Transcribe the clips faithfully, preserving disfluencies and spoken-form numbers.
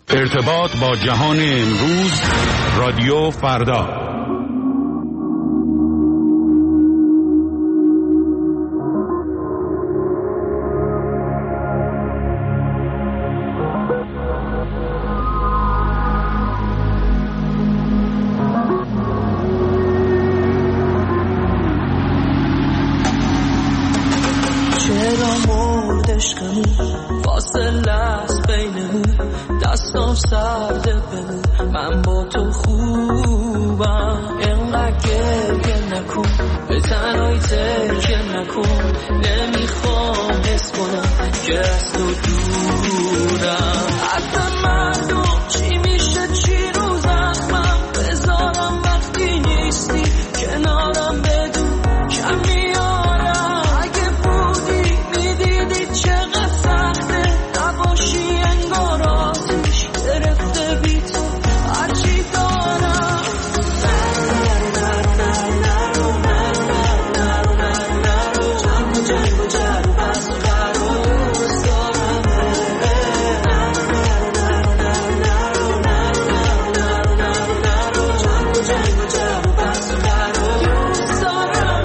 ارتباط با جهان امروز، رادیو فردا. من با تو خوبم، اینقدر گریه نکن، به تنهایی ترکه نکن، نمیخوام حس کنم که از تو دورم. حتی مردم چی میشه چی رو زخمم بذارم وقتی نیستی کنارم، بدون کم میارم. اگه بودی میدیدی چقدر سخته نباشی، انگار آتیش گرفته بی تو هرچی دارم. جنگ و جنگ و جر و بس و قروز دارم. جنگ و جنگ و جر و بس و قروز دارم.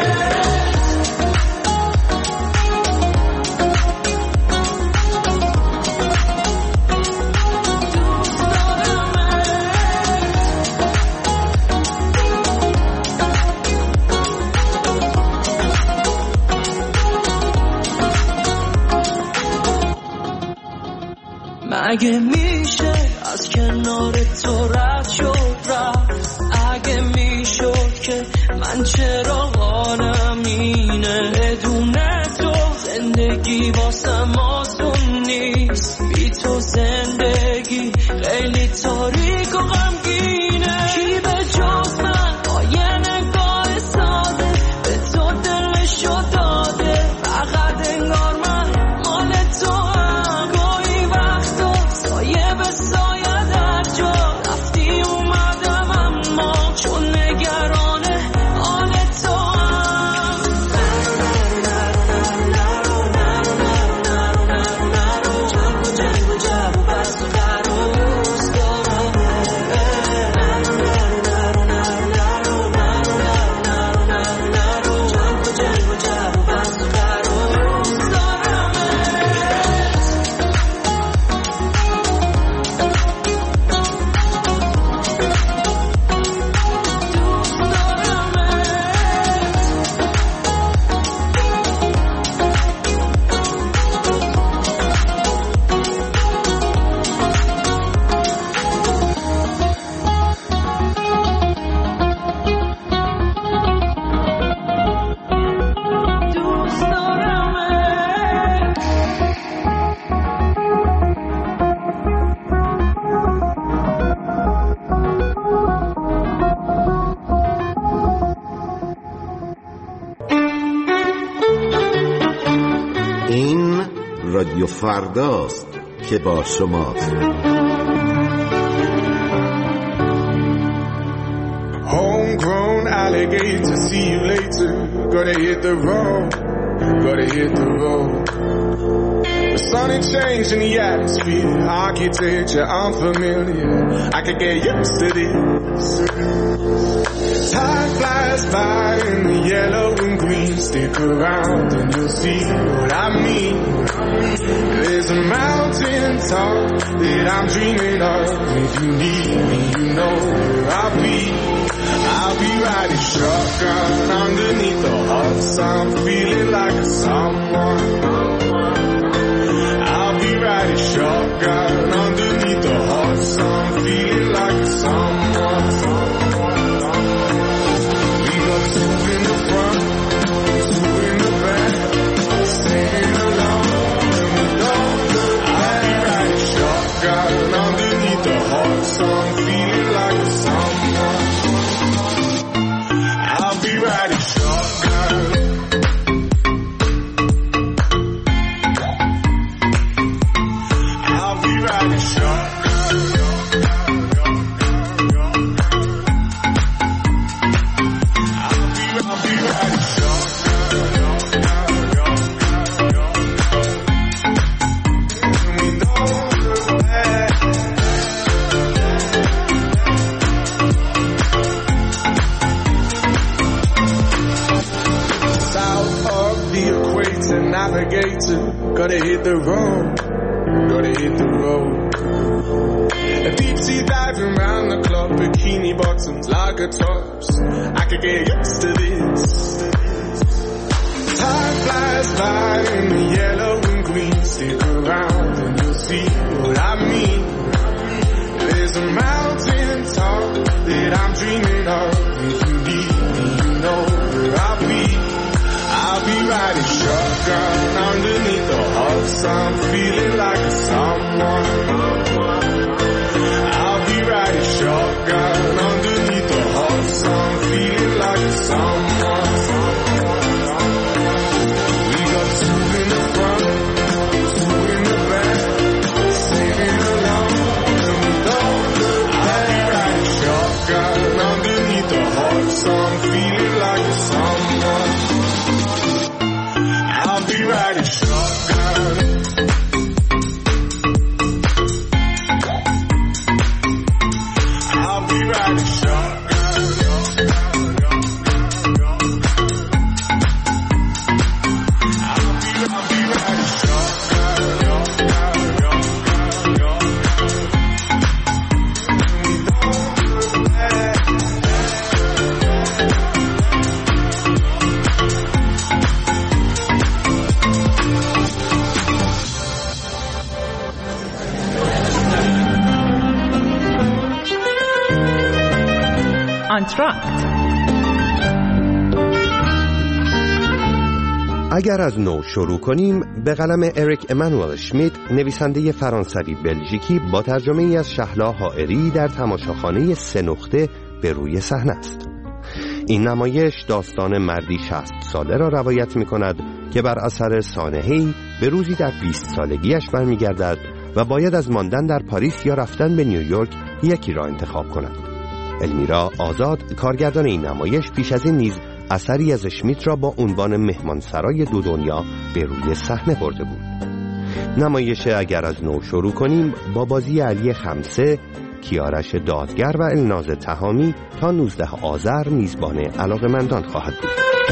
اگه میشه از کنار تو رد شد رفت، اگه میشد که من چرا حالم اینه، بدون تو زندگی واسم آسون نیست، بی تو زندگی خیلی تاریک و غمگینه. کی به جز من با یه نگاه ساده به تو دلشو داده، فقط انگار من مال تو هم. گاهی وقتا سایه به سایه در جا رفتی اومدم، اما چون نگرانه حال تو هم. جنگ و جنگ و جر و بس و قروز دارم. جنگ و جنگ و جر و بس و قروز دارم. دوست دارم. این رادیو فرداست که با شماست. Homegrown alligator, see you later. Gotta hit the road, gotta hit the road. The sun ain't changing the atmosphere, architecture unfamiliar. I could get used to this. Time flies by in the yellow and green. Stick around and you'll see what I mean. There's a mountain top that I'm dreaming of. If you need me, you know where I'll be. I'll be riding shotgun underneath the hot sun, feeling like a someone. I'll be riding shotgun underneath the hot sun, feeling like a someone. We got two in the front, two in the back, singing along and we don't look back. I'll be riding shotgun underneath the hot sun, feeling like a someone. I'll be riding shotgun. I'll be riding shotgun. I'll be, I'll be riding shotgun. And we don't look back. Gotta hit the road, gotta hit the road. A deep sea diving round the clock, bikini bottoms, lager tops. I could get used to this. Time flies by in the yellow and green. Stick around and you'll see what I mean. There's a mountain top that I'm dreaming of. If you need me, you know where I'll be. I'll be riding shotgun underneath the hot sun, feeling like a someone. I'll be riding shotgun underneath the hot sun, feeling like a someone. We got two in the front, two in the back, singing along, and we don't look back. I'll be riding shotgun underneath the hot sun, feeling like a someone. I'll be riding shotgun. I'll be riding shotgun. I'll be, I'll be riding آنتراکت. اگر از نو شروع کنیم، به قلم اریک امانوئل شمیت، نویسنده فرانسوی بلژیکی، با ترجمه ای از شهلا حائری در تماشاخانه سه نقطه به روی صحنه است. این نمایش داستان مردی شصت ساله را روایت می کند که بر اثر سانحه‌ای به روزی در بیست سالگیش برمیگردد و باید از ماندن در پاریس یا رفتن به نیویورک یکی را انتخاب کند. المیرا آزاد، کارگردان این نمایش، پیش از این نیز اثری از شمیت را با عنوان مهمانسرای دو دنیا به روی صحنه برده بود. نمایش اگر از نو شروع کنیم با بازی علی خمسه، کیارش دادگر و الناز تهامی تا نوزده آذر میزبان علاقه‌مندان خواهد بود.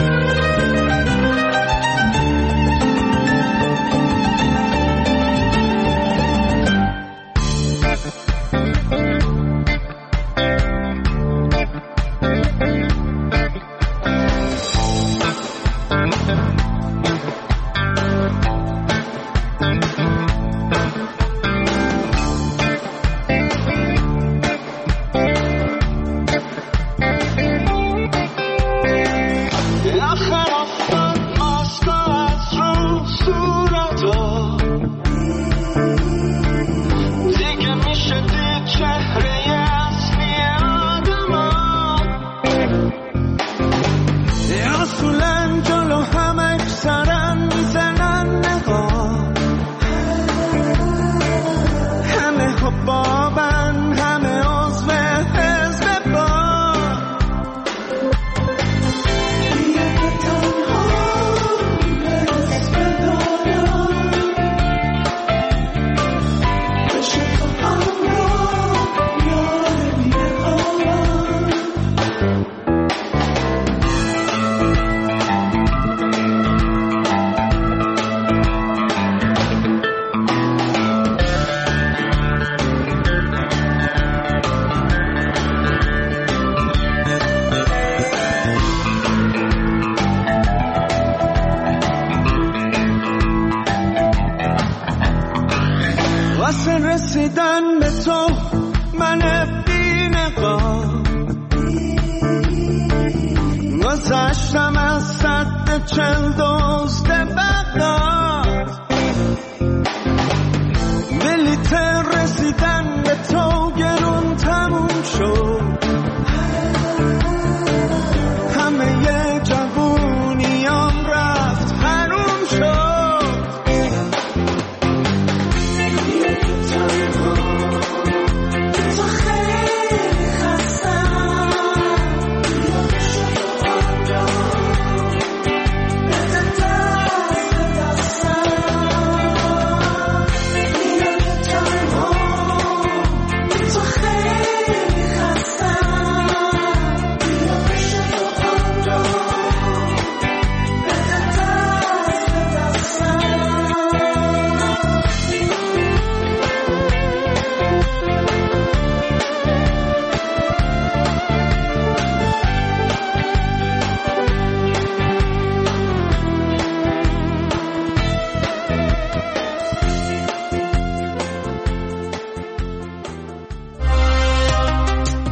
رسیدن به تو من بی نقاب گذشتم از سد چل دزد بغداد بلیت رسیدن به تو گرون تموم شد همه ی جوونیام رفت حروم شد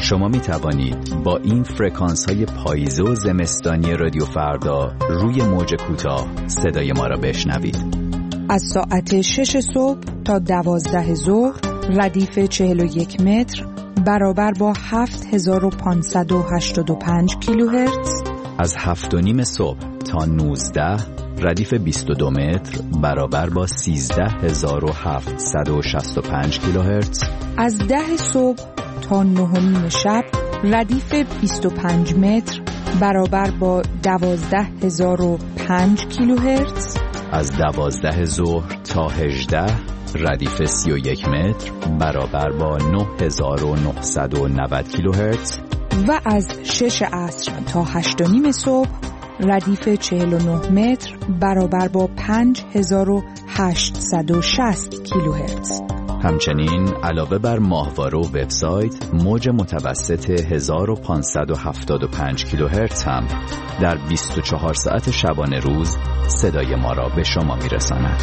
شما می توانید با این فرکانس های پاییزه و زمستانی رادیو فردا روی موج کوتاه صدای ما را بشنوید. از ساعت شش صبح تا دوازده ظهر ردیف چهل و یک متر برابر با هفت هزار و پانصد و هشتاد و پنج کیلوهرتز. از هفت و نیم صبح تا نوزده ردیف بیست و دو متر برابر با سیزده هزار و هفتصد و شصت و پنج کیلوهرتز. از ده صبح تا نه و نیم شب ردیف بیست و پنج متر برابر با دوازده هزار و پنج کیلوهرتز. از دوازده ظهر تا هجده ردیف سی و یک متر برابر با نه هزار و نهصد و نود کیلوهرتز. و از شش عصر تا هشت و نیم صبح ردیف چهل و نه متر برابر با پنج هزار و هشتصد و شصت کیلوهرتز. همچنین علاوه بر ماهواره و وبسایت، موج متوسط هزار و پانصد و هفتاد و پنج کیلوهرتز هم در بیست و چهار ساعت شبانه روز صدای ما را به شما میرساند.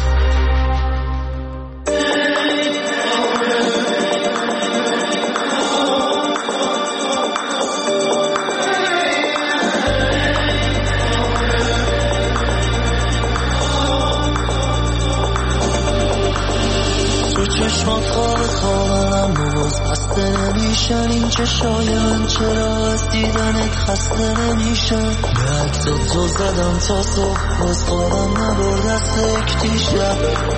چشمات خواب خوابم باز بسته نمیشن، این چشای من چرا از دیدنت خسته نمیشن. به عکس تو زدم تا صبح باز خوابم نبرد از یک دیشب.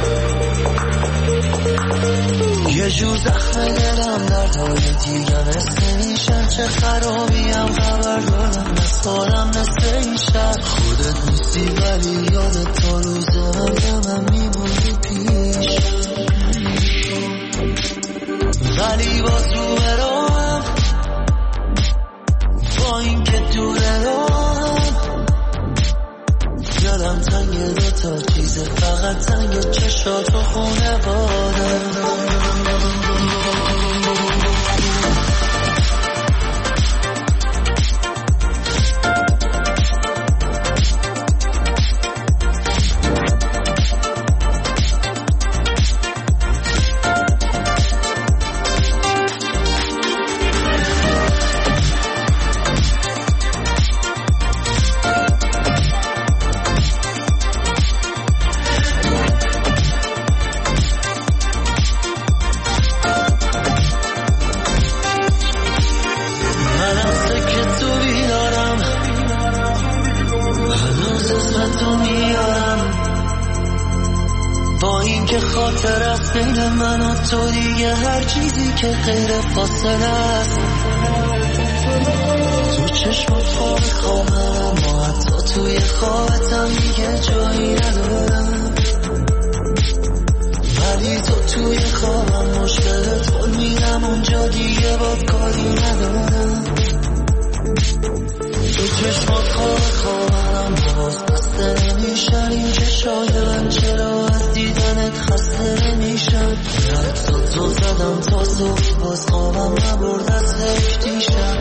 یه جور زخم دلم دردهای دیگه مثل نیشن، چه خرابیم خبر دارم از خودم مثل این شب. خودت نیستی ولی یادت تا روز من به من میمونی پیش، ولی باز رو براهم با این که دوره راهم. یادم تنگ دوتا چیزه، فقط تنگ چشات و خونه بادم. بین من و تو دیگه هر چیزی که غیر فاصله است. تو چشمات خواب خوابم و حتی توی خوابتم دیگه جایی ندارم، ولی تو توی خوابم مشکل تو میرم اونجا دیگه باد کاری ندارم. تو چشمات خواب خوابم باز بسته نمیشن، این چشای من چرا از دیدنت خسته نمیشن. حتی تو زدم تا صبح باز خوابم نبرد از یک دیشب.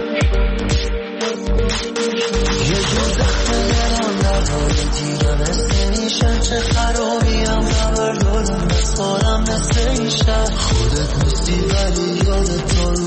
یه جور زخم دلم دردهای دیگه مثل نیشن، چه خرابیم خبر دارم از خودم مثل این شب. خودت نیستی ولی یادت تو